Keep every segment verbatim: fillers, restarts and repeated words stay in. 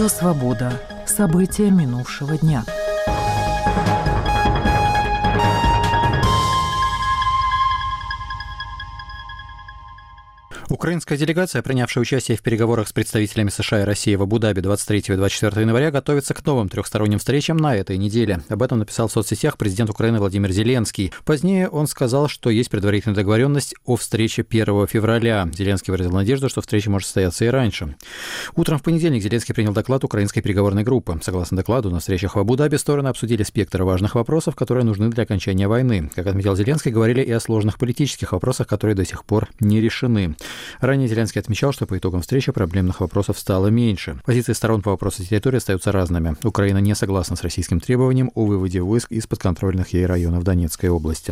Радио «Свобода». События минувшего дня. Украинская делегация, принявшая участие в переговорах с представителями США и России в Абу-Даби двадцать третьего и двадцать четвёртого января, готовится к новым трехсторонним встречам на этой неделе. Об этом написал в соцсетях президент Украины Владимир Зеленский. Позднее он сказал, что есть предварительная договоренность о встрече первого февраля. Зеленский выразил надежду, что встреча может состояться и раньше. Утром в понедельник Зеленский принял доклад украинской переговорной группы. Согласно докладу, на встречах в Абу-Даби стороны обсудили спектр важных вопросов, которые нужны для окончания войны. Как отметил Зеленский, говорили и о сложных политических вопросах, которые до сих пор не решены. Ранее Зеленский отмечал, что по итогам встречи проблемных вопросов стало меньше. Позиции сторон по вопросу территории остаются разными. Украина не согласна с российским требованием о выводе войск из подконтрольных ей районов Донецкой области.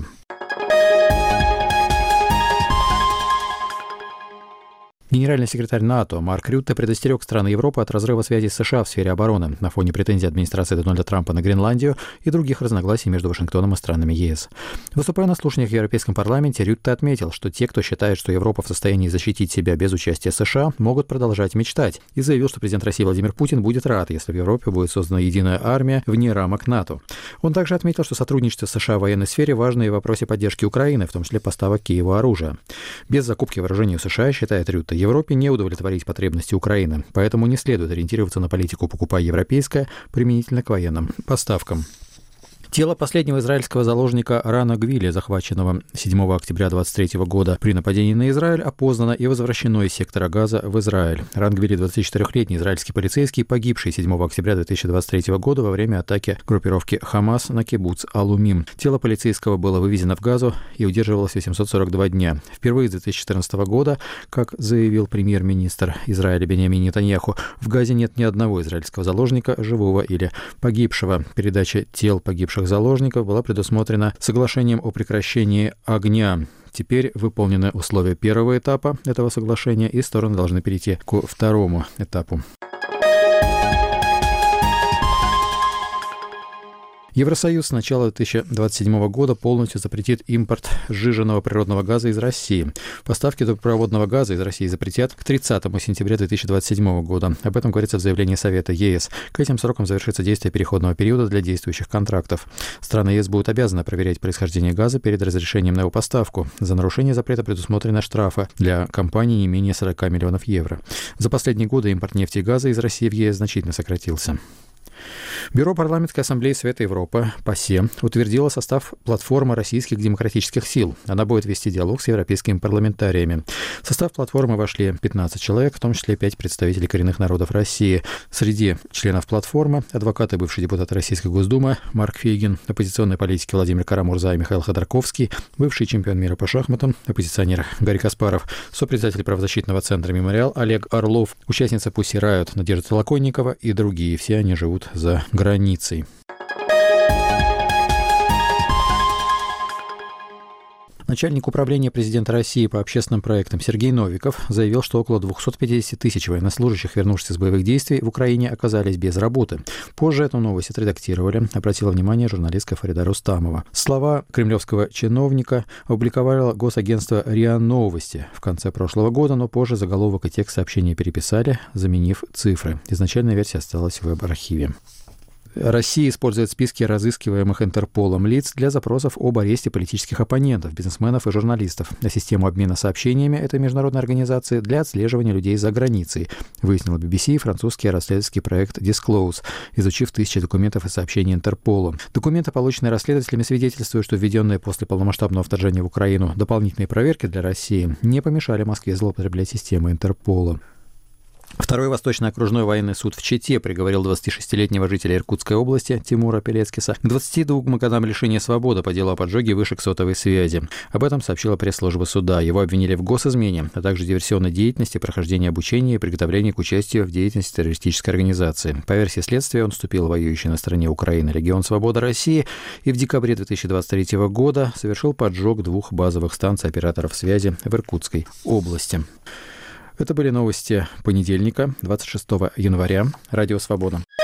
Генеральный секретарь НАТО Марк Рютте предостерег страны Европы от разрыва связи с США в сфере обороны на фоне претензий администрации Дональда Трампа на Гренландию и других разногласий между Вашингтоном и странами ЕС. Выступая на слушаниях в Европейском парламенте, Рютте отметил, что те, кто считает, что Европа в состоянии защитить себя без участия США, могут продолжать мечтать, и заявил, что президент России Владимир Путин будет рад, если в Европе будет создана единая армия вне рамок НАТО. Он также отметил, что сотрудничество с США в военной сфере важно и в вопросе поддержки Украины, в том числе поставок Киеву оружия. Без закупки вооружений у США, считает Рютте, Европе не удовлетворить потребности Украины, поэтому не следует ориентироваться на политику «покупай европейское» применительно к военным поставкам. Тело последнего израильского заложника Рана Гвили, захваченного седьмого октября двадцать третьего года при нападении на Израиль, опознано и возвращено из сектора Газа в Израиль. Ран Гвили, двадцатичетырёхлетний израильский полицейский, погибший седьмого октября две тысячи двадцать третьего года во время атаки группировки Хамас на кибуц Алумим. Тело полицейского было вывезено в Газу и удерживалось восемьсот сорок два дня. Впервые с две тысячи четырнадцатого года, как заявил премьер-министр Израиля Биньямин Нетаньяху, в Газе нет ни одного израильского заложника, живого или погибшего. Передача тел погибших заложников была предусмотрена соглашением о прекращении огня. Теперь выполнены условия первого этапа этого соглашения, и стороны должны перейти к второму этапу. Евросоюз с начала две тысячи двадцать седьмого года полностью запретит импорт сжиженного природного газа из России. Поставки трубопроводного газа из России запретят к тридцатому сентября две тысячи двадцать седьмого года. Об этом говорится в заявлении Совета ЕС. К этим срокам завершится действие переходного периода для действующих контрактов. Страны ЕС будут обязаны проверять происхождение газа перед разрешением на его поставку. За нарушение запрета предусмотрены штрафы для компаний не менее сорока миллионов евро. За последние годы импорт нефти и газа из России в ЕС значительно сократился. Бюро Парламентской ассамблеи Совета Европы ПАСЕ утвердило состав платформы российских демократических сил. Она будет вести диалог с европейскими парламентариями. В состав платформы вошли пятнадцать человек, в том числе пять представителей коренных народов России. Среди членов платформы адвокаты и бывший депутат Российской Госдумы Марк Фейгин, оппозиционные политики Владимир Кара-Мурза и Михаил Ходорковский, бывший чемпион мира по шахматам, оппозиционер Гарри Каспаров, сопредседатель правозащитного центра «Мемориал» Олег Орлов, участница Pussy Riot Надежда Толоконникова и другие. Все они живут за границей. Начальник управления президента России по общественным проектам Сергей Новиков заявил, что около двухсот пятидесяти тысяч военнослужащих, вернувшихся с боевых действий в Украине, оказались без работы. Позже эту новость отредактировали, обратила внимание журналистка Фарида Рустамова. Слова кремлевского чиновника опубликовало госагентство РИА Новости в конце прошлого года, но позже заголовок и текст сообщения переписали, заменив цифры. Изначальная версия осталась в веб-архиве. Россия использует списки разыскиваемых Интерполом лиц для запросов об аресте политических оппонентов, бизнесменов и журналистов, а систему обмена сообщениями этой международной организации для отслеживания людей за границей, выяснил би би си французский расследовательский проект Disclose, изучив тысячи документов и сообщений Интерпола. Документы, полученные расследователями, свидетельствуют, что введенные после полномасштабного вторжения в Украину дополнительные проверки для России не помешали Москве злоупотреблять системой Интерпола. Второй Восточный окружной военный суд в Чите приговорил двадцатишестилетнего жителя Иркутской области Тимура Пелецкиса к двадцати двум годам лишения свободы по делу о поджоге вышек сотовой связи. Об этом сообщила пресс-служба суда. Его обвинили в госизмене, а также диверсионной деятельности, прохождении обучения и приготовлении к участию в деятельности террористической организации. По версии следствия, он вступил в воюющий на стороне Украины Легион Свобода России и в декабре две тысячи двадцать третьего года совершил поджог двух базовых станций операторов связи в Иркутской области. Это были новости понедельника, двадцать шестого января. Радио «Свобода».